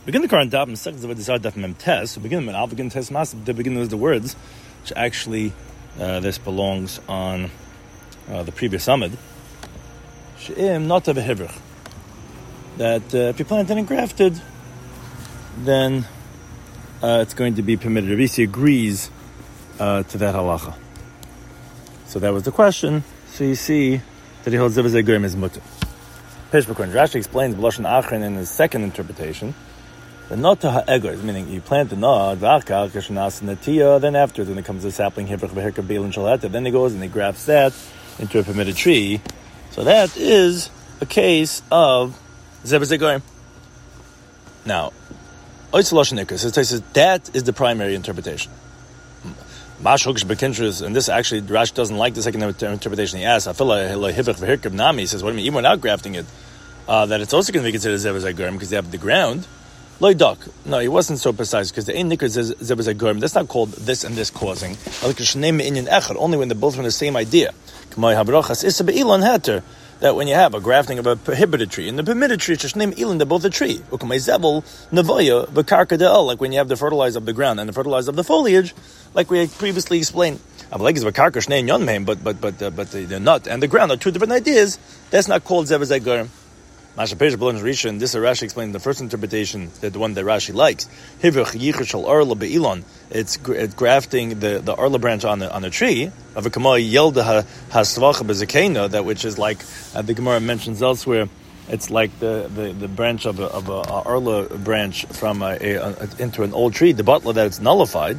Begin the current daf and second of the daf mem test. So begin with begin test mas. The beginning is the words, which actually this belongs on the previous summit. She'im not of a hivrich. That if you planted and grafted, then it's going to be permitted. Ravisi agrees to that halacha. So that was the question. So you see that he holds zevazei goyim is mutter. Rashi explains b'lashon achron in his second interpretation. The nota ha'egor, meaning you plant the nod, v'achkal kashanas natiya. Then after, when it comes to the sapling hivrich v'herka beil and shalata, then he goes and he grafts that into a permitted tree. So that is a case of zevazei goyim. Now, oitzalosh nikus. It says that is the primary interpretation. And this actually, Rashi doesn't like the second interpretation. He asks, he says, what do you mean, even without grafting it, that it's also going to be considered zevazei goyim because they have the ground? No, he wasn't so precise because the ein nikkur says zevazei goyim. That's not called this and this causing. Only when they're both from the same idea. That when you have a grafting of a prohibited tree and the permitted tree, they're both a tree. Like when you have the fertilizer of the ground and the fertilizer of the foliage, like we previously explained. But the nut and the ground are two different ideas. That's not called zevazei goyim. This Rashi explained the first interpretation, that the one that Rashi likes. It's grafting the arla branch on the tree of a kamai yelda hasvacha, that which is like the Gemara mentions elsewhere. It's like the branch of a arla branch from into an old tree. The butler that it's nullified.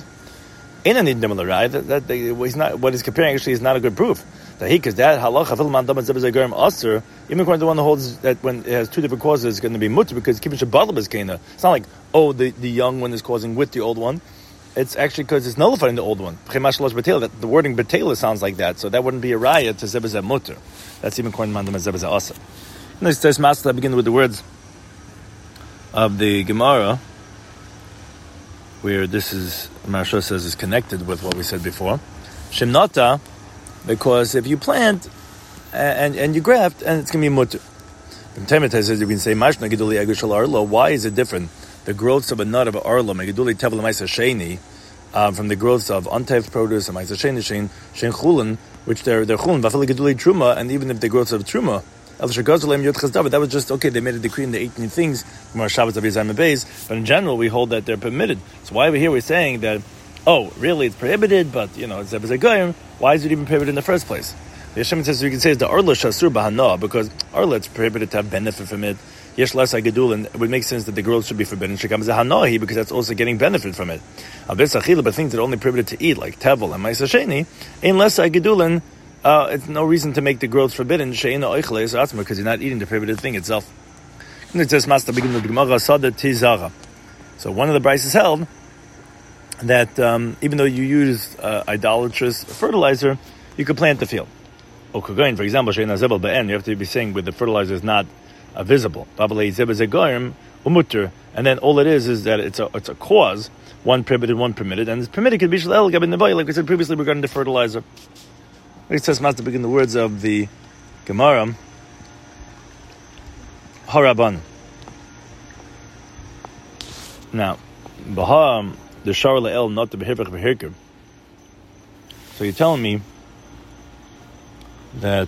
He's not, what he's comparing actually is not a good proof. Because that halacha aser, even according to the one that holds that when it has two different causes, it's going to be mutter because kibbutz shabbalah is kena. It's not like the young one is causing with the old one. It's actually because it's nullifying the old one. That the wording betela sounds like that, so that wouldn't be a raya to zevazei mutter. That's even according to mandam zevazei aser. This test master begins with the words of the Gemara, where this is Maharsha says is connected with what we said before. Shemnata. Because if you plant and you graft, and it's going to be mutter. Says you can say mashna geduli egel arla. Why is it different? The growths of a nut of an arla, megeduli tevel ma'aser sheni, from the growths of untaved produce and ma'aser sheni shein chulin, which they're chulin v'afel geduli truma, and even if the growths of truma. That was just okay. They made a decree in the 18 things, but in general we hold that they're permitted. So why over here we're saying that? Oh, really? It's prohibited, but it's zevazei goyim. Why is it even prohibited in the first place? The Yeshem says you can say it's the arla shasur bahana because arla it's prohibited to have benefit from it. Yesh lasa gedul, and it would make sense that the growth should be forbidden. She comes hanahi because that's also getting benefit from it. But things that are only prohibited to eat, like tevel and ma'aser sheni, ein lasa gedulin. It's no reason to make the growth forbidden. She'ena oichle atzma because you're not eating the prohibited thing itself. And it says Master begin with Gemara sada tizara. So one of the brises held that even though you use idolatrous fertilizer, you could plant the field. For example, you have to be saying where the fertilizer is not visible. And then all it is that it's a cause, one prohibited, one permitted, and it's permitted could be like we said previously regarding the fertilizer. It says to begin the words of the Gemara, Haraban. Now, Baham. The shar le'el not the behivrich v'hirker. So you're telling me that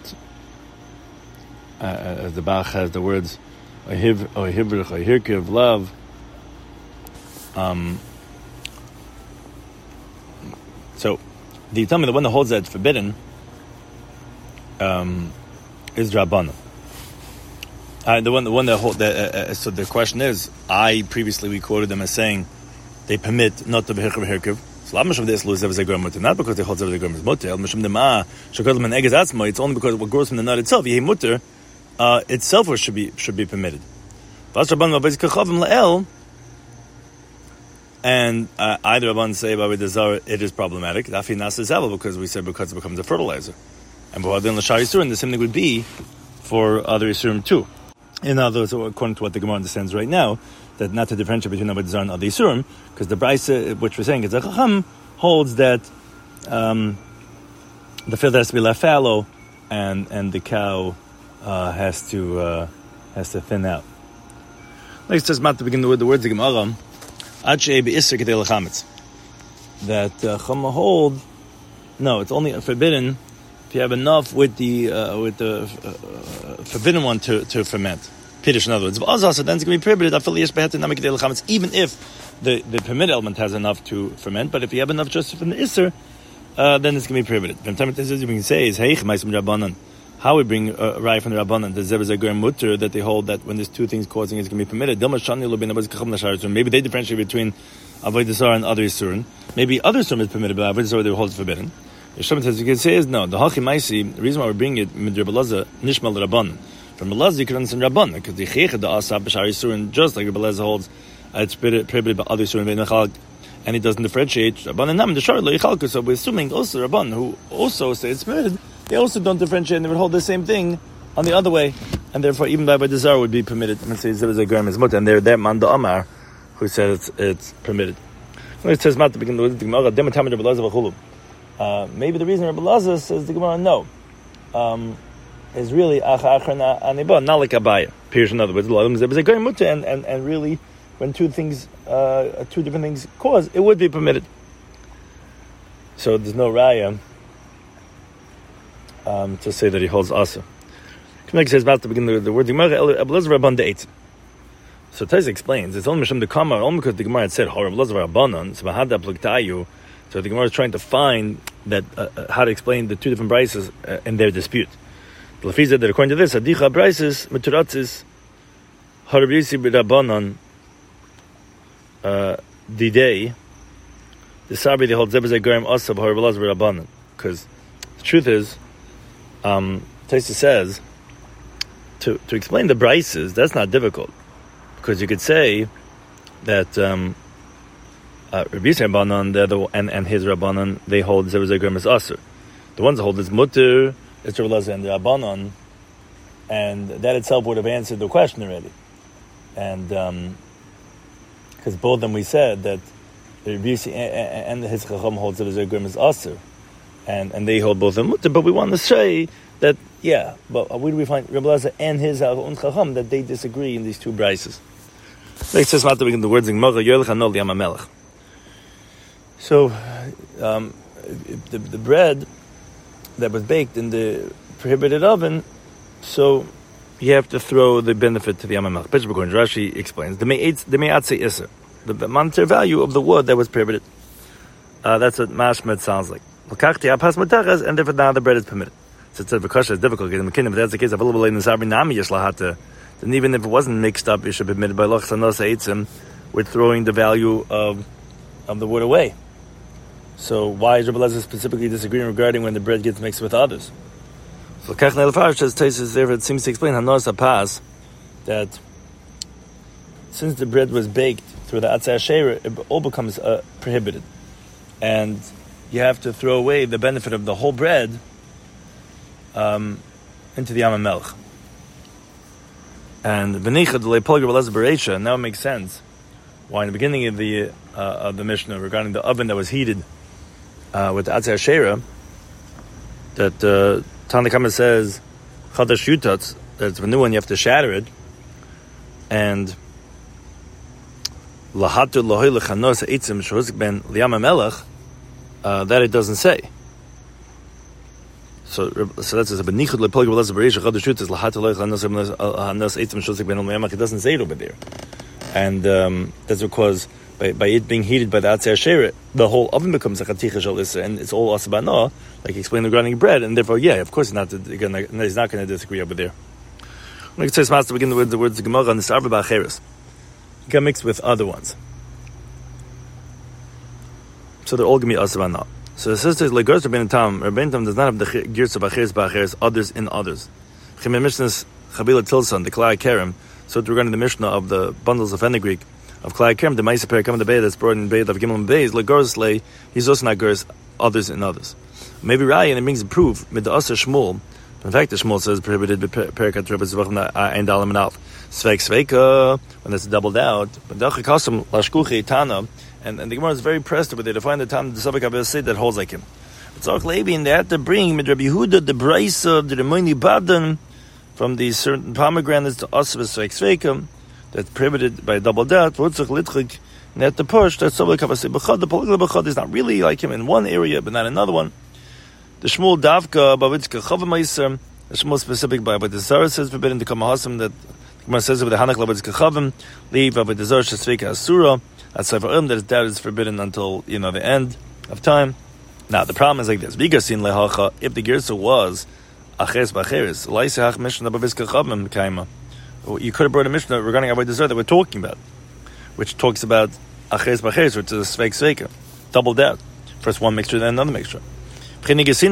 as the Bach has the words hivrich v'hirker of love. So do you tell me the one that holds that it's forbidden is Drabbana? The one that holds that. So the question is, we quoted them as saying they permit not to be hirkiv. So not because they hold zevazei goyim is mutter. It's only because what grows from the nut itself, yehi mutter, itself should be permitted. And either Rabban say it is problematic. Because we said because it becomes a fertilizer. And the same thing would be for other Yisurim too. In other words, according to what the Gemara understands right now, that not to differentiate between Avodah Zarah and other Yisurim, because the Brisa, which we're saying is a Chacham, holds that the field has to be left fallow and the cow has to thin out. Next says Mat to begin with the words of Gemara. Achei be'isser kedei lechametz. That Chama hold. No, it's only forbidden if you have enough with the forbidden one to ferment. Piddush, in other words, so then it's going to be prohibited. Even if the permitted element has enough to ferment, but if you have enough just from the isser, then it's going to be prohibited. We can say is how we bring raya from the Rabbanan, the Zebazagir Mutter, that they hold that when there's two things causing it's going to be permitted. Maybe they differentiate between Avodah Zarah and other Yisurin. Maybe other Yisurin is permitted, but Avodah Zarah they hold forbidden. Yeshua says you can say is no. The Hachi Maisi, the reason why we're bringing it Mid Rebbe Elazar Nishmal Rabbanan. From Elazar you can understand Rabbanan because the Cheicha the Asab B'Shar Yisurin, just like Rebbe Elazar holds it's prohibited by other Yisurin and he doesn't differentiate Rabbanan Nam the Shar Lo Yichalku. So we're assuming also Rabbanan who also say it's permitted. They also don't differentiate and they would hold the same thing on the other way, and therefore even by the Zara would be permitted. And they're that man the Amar who says it's permitted. It says Mat to begin with the Gemara. Maybe the reason Rebbe Elazar says the Gemara no is really not like Abaya. Pierce, in other words, and really when two different things cause, it would be permitted. So there's no raya to say that he holds asa. K'mek says about to begin the word Elazar Rabban de'etz. So Taisa explains it's only Mishum the Kamar, only because the Gemara had said Elazar Rabbanon. So Mahadab Pluktayu. So the Gemara is trying to find that how to explain the two different brises in their dispute. The Lafi said that according to this, Adicha brises Meturatzis Harabisi Rabbanon Didei. The Sabri they hold Zebazai Garim Asab Elazar Rabbanon, because the truth is. Taisa says to explain the brises, that's not difficult, because you could say that Rabbi Rabbanan and his Rabbanan they hold Zebazagrim as Asur. The ones that hold is Mutter, it's Rabbi Elazar and the Rabbanan, and that itself would have answered the question already. And because both of them we said that Rabbi and his Chacham hold Zebazagrim as Asur. And they hold both of them, but we want to say that, but where do we find Rebbe Elazar and his own Chacham that they disagree in these two brises? Like says Mata begin the words in Gemara, Yoel Chanol Yam HaMelech. So, the bread that was baked in the prohibited oven, so you have to throw the benefit to the Yam HaMelech. Rashi explains the me'atzei iser, the monetary value of the wood that was prohibited. That's what mashmet sounds like. And therefore now the bread is permitted. So it's because it's difficult in the kingdom. If that's the case, then even if it wasn't mixed up, it should be permitted by Lochsanos Eitzim with throwing the value of the wood away. So why is Rebbe Elazar specifically disagreeing regarding when the bread gets mixed with others? So it seems to explain Hanos Apas that since the bread was baked through the Atzei Asherah, it all becomes prohibited. And you have to throw away the benefit of the whole bread into the Yam HaMelech. And V'nichad le'pol Rebbe Elazar Bereisha, now it makes sense why in the beginning of the Mishnah regarding the oven that was heated with the Atzei Asherah, that Tanna Kamma says Chadash Yutatz, that it's a new one, you have to shatter it, and Lahatu Lohoi Lechanos Eitzim Shehuzik Ben L'Yam HaMelech, that it doesn't say. So that's a benichud lepol Rebbe Elazar Bereisha Chadash Yutatz Lahatu Lohoi Lechanos Eitzim Shehuzik Ben L'Yam HaMelech. It doesn't say it over there, and that's because by it being heated by the Atzei Asherah, the whole oven becomes a chaticha shel issa, and it's all asabana, like he explained regarding bread, and therefore, of course, he's not going to disagree over there. When it says to begin with the words Gemara and the Sarva Ba'acheres, it got mixed with other ones, so they're all going to be asabana. So the sisters like Gertz Rabbeinu Tam does not have the Gertz of Ba'acheres others in others. Chimei Mishnah's Chabila Tilson, the Klai Kerem. So regarding the Mishnah of the bundles of fenugreek of Klai Kerem, the Ma'aser Perek the Beit that's brought in Beit of Gimel and Beis, like Gers Lei, he's also not Gers others in others. Maybe Rai, and it brings a proof with the Aser Shmuel. In fact, the Shmuel says prohibited Perikat Rebbe Zvachim Ein Dalam and Alf. Sveik Sveika, when that's doubled out. But Dachi Kasam Lashkuchi Tana, and the Gemara is very pressed over there to find the Tana the Savik Abbas that holds like him. It's all Levi, and they had to bring with Rabbi Yehuda the Braisa of the Remoni Badan from these certain pomegranates to Asv Sveik Sveika. that's prohibited by a double doubt, net the push, that's the polyglot b'chad is not really like him in one area, but not another one. The Shmuel Davka, Bavitzka Chavim the Shmuel specific by the Zara says forbidden to come hasim that the Gemara says with the Hanak Bavitzka Chavim, leave the Zara Shesveka Asura, at Sefer that doubt is forbidden until, the end of time. Now, the problem is like this. Vigasin lehacha, if the Girsa was Acheres B'Acheres, Laisehach Mishnah Bavitzka Chavim Kaima. You could have brought a Mishnah regarding Avodah Zarah that we're talking about, which talks about Acheres B'Acheres, which is a Sveka, double doubt. First one mixture, then another mixture. Also, we had the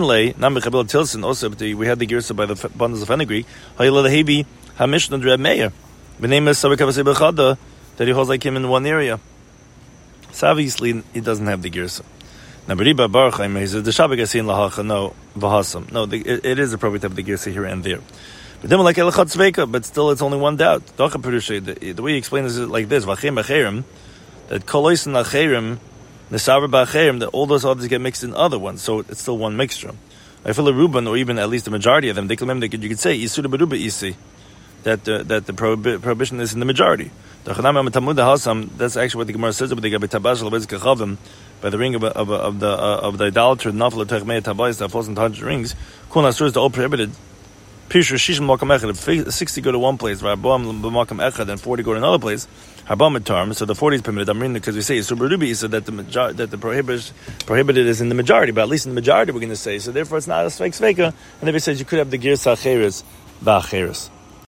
Girsa by the bundles of Fenugreek, HaMishnah Reb Meir. The name is that he holds like him in one area. So obviously, he doesn't have the Girsa. Now, Beriba Baruch Haim, he says, the Shabbat Gasin Lahacha, no, Vahasam. No, it is appropriate to have the Girsa here and there. But then like Elachat Sveka, but still it's only one doubt. The way he explains it like this, Vachim Acherim, that Kolois and Acherim, Nesavar B'Acherim, that all those others get mixed in other ones, so it's still one mixture. I feel a Ruben, or even at least the majority of them, you could say, Yisuda Beruba Isi, that the prohibition is in the majority. That's actually what the Gemara says about the Gabi Tabash Chavim, by the ring of the idolater Nafal Techmei Tabayis that falls into 100 rings. Kun Asur is all prohibited. Pishur Shishim Makam Echad. If 60 go to one place, Rabam B'Makam Echad, and 40 go to another place, Harbam Etarm. So the 40 is permitted. I'm reading because we say Subarubi, so that the prohibited is in the majority, but at least in the majority we're going to say. So therefore, it's not a Sveka. And then he says you could have the Girsa Acheres Ba'Acheres.